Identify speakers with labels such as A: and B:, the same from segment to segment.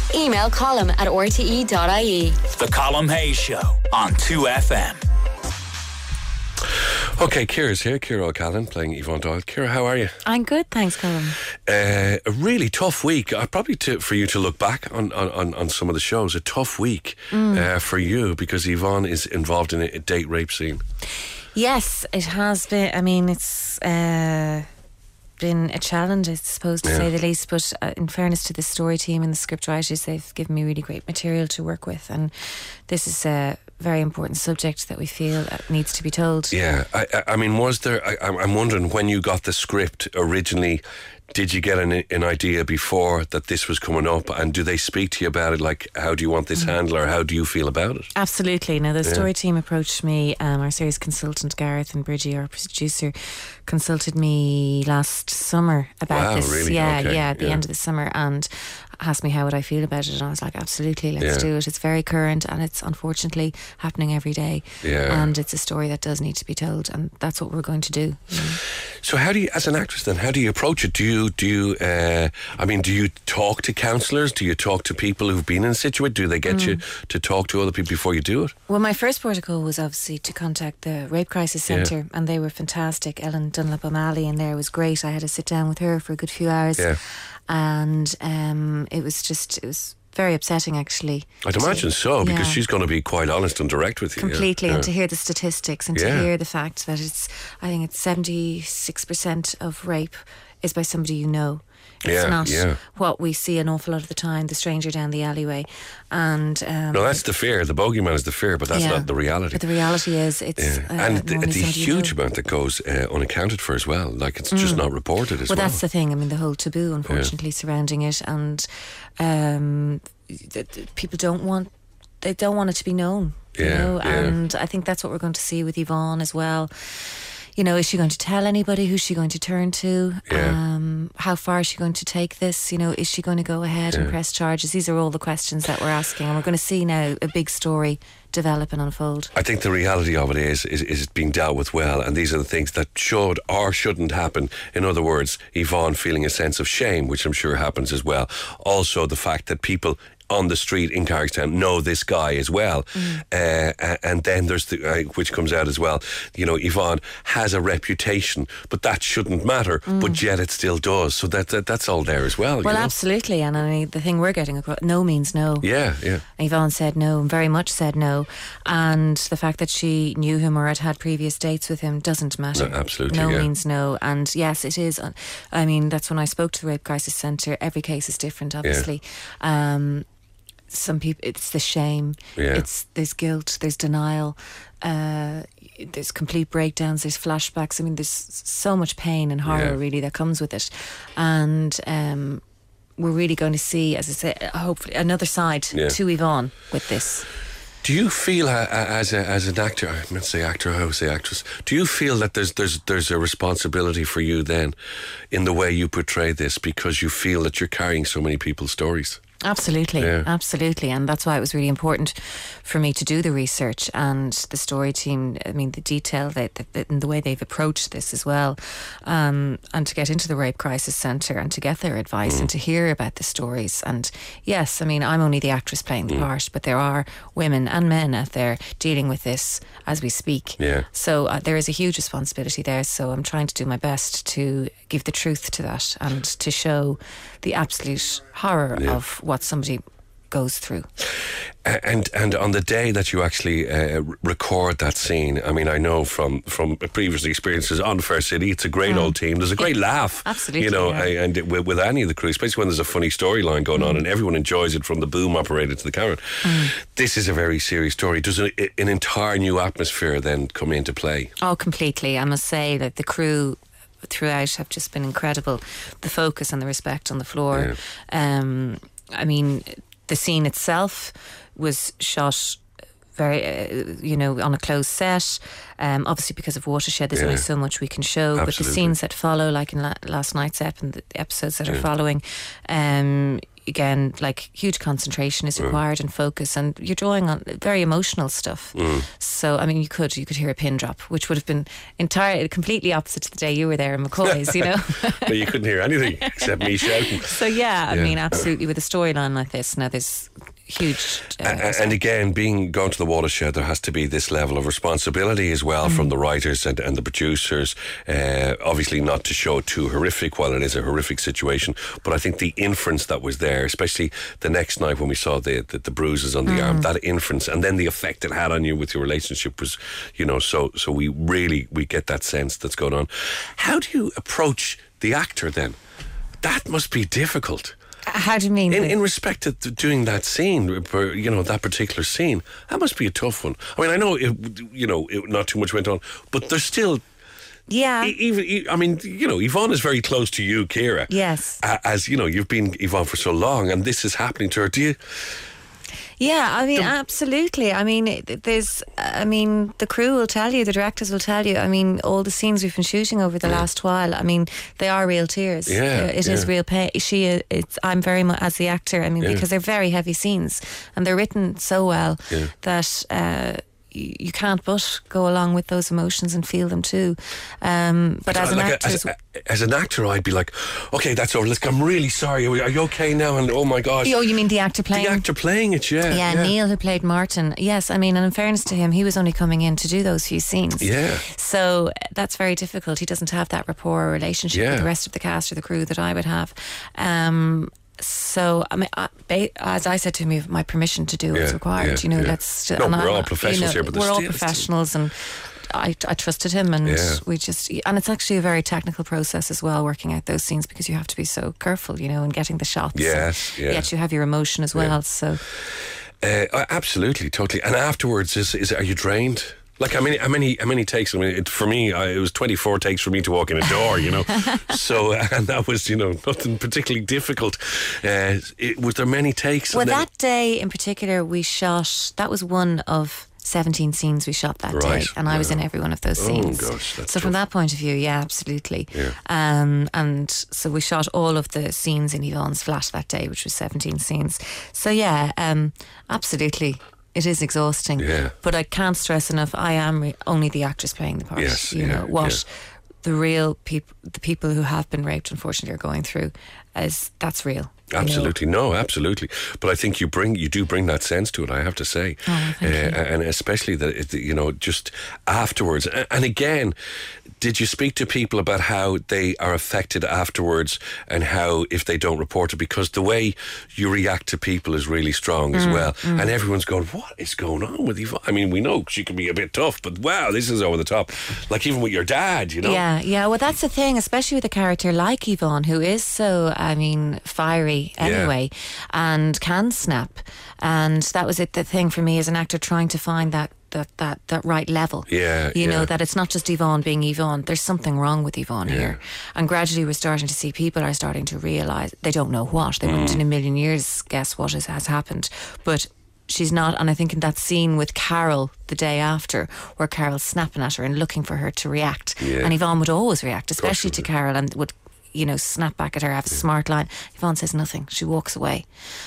A: Email column@rte.ie.
B: The Column Hayes Show on 2FM.
C: Okay, Ciara's here. Ciara O'Callaghan playing Yvonne Doyle. Ciara, how are you?
D: I'm good, thanks, Colin.
C: A really tough week. Probably for you to look back on some of the shows. A tough week for you because Yvonne is involved in a date rape scene.
D: Yes, it has been. I mean, it's been a challenge, I suppose, to say the least. But in fairness to the story team and the script writers, they've given me really great material to work with. And this is a very important subject that we feel needs to be told.
C: Yeah, I mean, was there... I'm wondering, when you got the script originally, did you get an idea before that this was coming up? And do they speak to you about it? Like, how do you want this handled, or how do you feel about it?
D: Absolutely. Now, the story team approached me. Our series consultant, Gareth, and Bridgie, our producer, consulted me last summer about this.
C: Really?
D: Yeah,
C: Okay.
D: at the end of the summer, and asked me how would I feel about it, and I was like, absolutely, let's do it. It's very current, and it's unfortunately happening every day. And it's a story that does need to be told, and that's what we're going to do.
C: So how do you, as an actress then, how do you approach it? Do you talk to counsellors? Do you talk to people who've been in a situation? Do they get you to talk to other people before you do it?
D: Well, my first protocol was obviously to contact the Rape Crisis Centre, and they were fantastic. Ellen Dunlop O'Malley in there was great. I had to sit down with her for a good few hours. And it was very upsetting, actually.
C: I'd imagine so, because she's going to be quite honest and direct with you.
D: Completely, and to hear the statistics and to hear the fact that I think it's 76% of rape is by somebody you know. It's not what we see an awful lot of the time, the stranger down the alleyway. And
C: no, that's the fear. The bogeyman is the fear, but that's not the reality.
D: But the reality is, it's
C: and it's a huge amount that goes unaccounted for as well. Like, it's just not reported as well.
D: Well, that's the thing. I mean, the whole taboo, unfortunately, surrounding it, and people don't want it to be known. You know, and I think that's what we're going to see with Yvonne as well. You know, is she going to tell anybody? Who's she going to turn to? How far is she going to take this? You know, is she going to go ahead and press charges? These are all the questions that we're asking, and we're going to see now a big story develop and unfold.
C: I think the reality of it is it being dealt with well, and these are the things that should or shouldn't happen. In other words, Yvonne feeling a sense of shame, which I'm sure happens as well. Also, the fact that people on the street in Carrickstown know this guy as well, and then there's the which comes out as well. You know, Yvonne has a reputation, but that shouldn't matter. But yet it still does. So that's all there as well.
D: Well,
C: you know?
D: Absolutely, and I mean, the thing we're getting across: no means no.
C: Yeah.
D: Yvonne said no, and very much said no, and the fact that she knew him or had previous dates with him doesn't matter.
C: No, absolutely,
D: no means no, and yes, it is. I mean, that's when I spoke to the Rape Crisis Centre. Every case is different, obviously. Some people, it's the shame, there's guilt, there's denial, there's complete breakdowns, there's flashbacks. I mean, there's so much pain and horror really that comes with it, and we're really going to see, as I say, hopefully another side to Yvonne with this.
C: Do you feel as an actor, I meant to say actor, I would say actress, do you feel that there's a responsibility for you then in the way you portray this, because you feel that you're carrying so many people's stories?
D: Absolutely, absolutely, and that's why it was really important for me to do the research, and the story team, I mean, the detail and the way they've approached this as well, and to get into the Rape Crisis Centre and to get their advice and to hear about the stories. And yes, I mean, I'm only the actress playing the part, but there are women and men out there dealing with this as we speak. So there is a huge responsibility there, so I'm trying to do my best to give the truth to that and to show the absolute horror of what somebody goes through.
C: And on the day that you actually record that scene, I mean, I know from previous experiences on Fair City, it's a great old team. There's a great laugh.
D: Absolutely.
C: You know, and with any of the crew, especially when there's a funny storyline going on and everyone enjoys it, from the boom operator to the camera. This is a very serious story. Does an entire new atmosphere then come into play?
D: Oh, completely. I must say that the crew throughout have just been incredible. The focus and the respect on the floor. I mean, the scene itself was shot very, on a closed set. Obviously, because of Watershed, there's only so much we can show.
C: Absolutely.
D: But the scenes that follow, like in last night's and the episodes that are following, again, like huge concentration is required and focus, and you're drawing on very emotional stuff. So I mean, you could hear a pin drop, which would have been completely opposite to the day you were there in McCoy's, you know.
C: But you couldn't hear anything except me shouting.
D: So I mean, absolutely, with a storyline like this, now there's huge
C: and again, going to the watershed, there has to be this level of responsibility as well from the writers and the producers, obviously not to show it too horrific while it is a horrific situation, but I think the inference that was there, especially the next night when we saw the bruises on the arm, that inference, and then the effect it had on you with your relationship was, you know, so we get that sense that's going on. How do you approach the actor then? That must be difficult.
D: How do you mean?
C: In respect to doing that scene, you know, that particular scene, that must be a tough one. I mean, I know, not too much went on, but there's still...
D: Yeah.
C: I mean, you know, Yvonne is very close to you, Ciara.
D: Yes.
C: As, you know, you've been Yvonne for so long, and this is happening to her. Do you...
D: Yeah, I mean, absolutely. I mean, the crew will tell you, the directors will tell you, I mean, all the scenes we've been shooting over the last while, I mean, they are real tears.
C: Yeah,
D: it is real pain. I'm very much, as the actor, I mean, because they're very heavy scenes, and they're written so well that... you can't but go along with those emotions and feel them too. But as an actor...
C: As an actor, I'd be like, okay, that's over. I'm really sorry. Are you okay now? And oh my gosh.
D: Oh, you mean the actor playing?
C: The actor playing it, yeah.
D: Yeah, Neil, who played Martin. Yes, I mean, and in fairness to him, he was only coming in to do those few scenes. Yeah. So that's very difficult. He doesn't have that rapport or relationship with the rest of the cast or the crew that I would have. So I mean, as I said to him, my permission to do what's required. You know, let's.
C: We're all professionals here, but
D: we're all professionals, and I trusted him, and we just. And it's actually a very technical process as well, working out those scenes, because you have to be so careful, you know, in getting the shots. Yes, yet you have your emotion as well. So,
C: absolutely, totally. And afterwards, are you drained? Like how many takes? I mean, for me, it was 24 takes for me to walk in a door, you know. So, and that was, you know, nothing particularly difficult. Was there many takes?
D: Well, that day in particular, we shot. That was one of 17 scenes we shot that day, and I was in every one of those scenes.
C: Oh gosh, that's
D: so from that point of view, yeah, absolutely. Yeah. And so we shot all of the scenes in Yvonne's flat that day, which was 17 scenes. So yeah, absolutely. It is exhausting, but I can't stress enough, I am only the actress playing the part.
C: Yes,
D: you know what the real people, the people who have been raped, unfortunately, are going through, that's real.
C: Absolutely, absolutely. But I think you do bring that sense to it, I have to say.
D: Oh, thank you.
C: And especially that, you know, just afterwards. And again, did you speak to people about how they are affected afterwards, and how if they don't report it? Because the way you react to people is really strong as well. And everyone's going, what is going on with Yvonne? I mean, we know she can be a bit tough, but wow, this is over the top. Like even with your dad, you know?
D: Yeah. Well, that's the thing, especially with a character like Yvonne, who is so, I mean, fiery anyway, and can snap. And that was the thing for me as an actor, trying to find that right level. You know, that it's not just Yvonne being Yvonne. There's something wrong with Yvonne here. And gradually we're starting to see, people are starting to realise they don't know what. They wouldn't in a million years guess what has happened. But she's not. And I think in that scene with Carol the day after, where Carol's snapping at her and looking for her to react, and Yvonne would always react, especially to Carol, and would, you know, snap back at her, have a smart line. Yvonne says nothing. She walks away.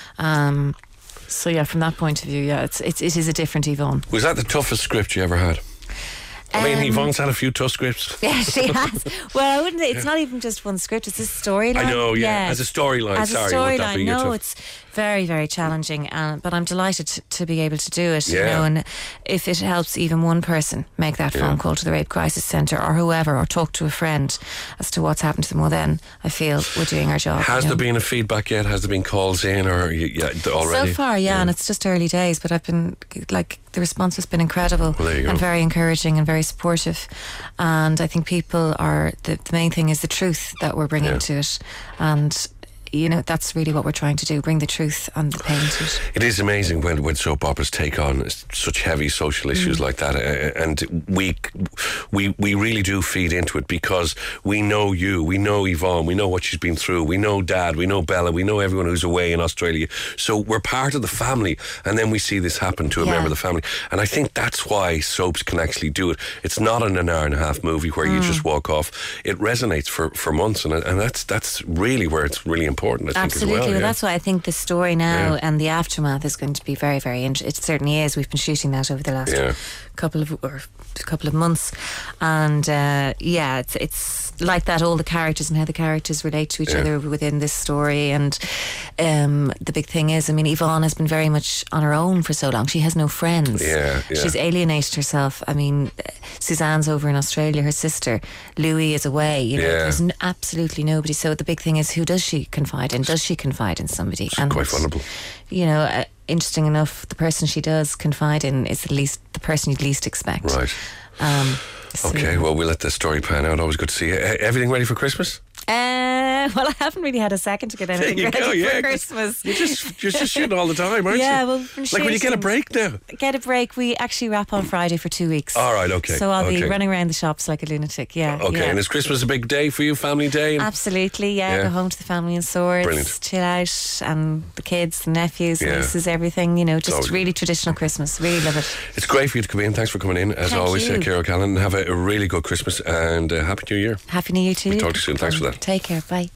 D: So yeah, from that point of view, it is a different Yvonne.
C: Was that the toughest script you ever had? I mean, Yvonne's had a few tough scripts.
D: Yeah, she has. Well, I wouldn't. It's not even just one script. It's a storyline.
C: I know. Yeah, as a storyline.
D: As a storyline. No, it's very, very challenging. But I'm delighted to be able to do it. You know, and if it helps even one person make that phone call to the Rape Crisis Centre or whoever, or talk to a friend as to what's happened to them, well, then I feel we're doing our job.
C: Has there been a feedback yet? Has there been calls in, or already?
D: So far, and it's just early days. But I've been the response has been incredible, and very encouraging and very supportive. And I think people are the main thing is the truth that we're bringing to it, and you know, that's really what we're trying to do, bring the truth and the pain to it.
C: It is amazing when soap operas take on such heavy social issues like that, and we really do feed into it, because we know you, we know Yvonne, we know what she's been through, we know Dad, we know Bella, we know everyone who's away in Australia, so we're part of the family, and then we see this happen to a member of the family, and I think that's why soaps can actually do it. It's not an hour and a half movie where you just walk off. It resonates for months, and that's really where it's really important. important, I think,
D: Absolutely.
C: as well. Yeah.
D: That's why I think the story now and the aftermath is going to be very, very interesting. It certainly is. We've been shooting that over the last couple of months, and it's like that. All the characters and how the characters relate to each other within this story, and the big thing is, I mean, Yvonne has been very much on her own for so long. She has no friends. She's alienated herself. I mean, Suzanne's over in Australia. Her sister Louis is away. You know, there's absolutely nobody. So the big thing is, who does she confide in? Does she confide in somebody?
C: It's quite vulnerable.
D: You know, interesting enough, the person she does confide in is at least the person you'd least expect.
C: Right. Okay, well, we'll let the story pan out. Always good to see you. Everything ready for Christmas?
D: Well, I haven't really had a second to get anything ready for Christmas.
C: You're just shooting all the time, aren't you?
D: Yeah, well,
C: like when you get a break now.
D: Get a break. We actually wrap on Friday for 2 weeks.
C: All right, okay.
D: So I'll be running around the shops like a lunatic. Yeah.
C: Okay, and is Christmas a big day for you, family day?
D: Absolutely. Yeah. Go home to the family in Swords.
C: Brilliant.
D: Chill out, and the kids, the nephews, the nieces, everything. You know, just really traditional Christmas. Really love it.
C: It's great for you to come in. Thanks for coming in. As always, Ciara O'Callaghan. Have a really good Christmas and Happy New Year.
D: Happy New Year to you.
C: We'll talk to you soon. Thanks for that.
D: Take care. Bye.